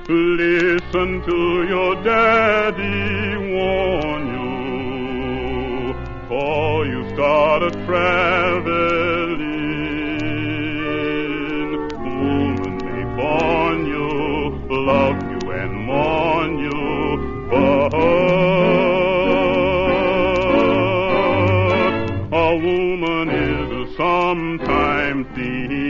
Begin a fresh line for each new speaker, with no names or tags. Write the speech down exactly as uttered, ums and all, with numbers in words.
Listen to your daddy warn you, for you started traveling. Woman may warn you, love you and mourn you, but a woman is sometimes the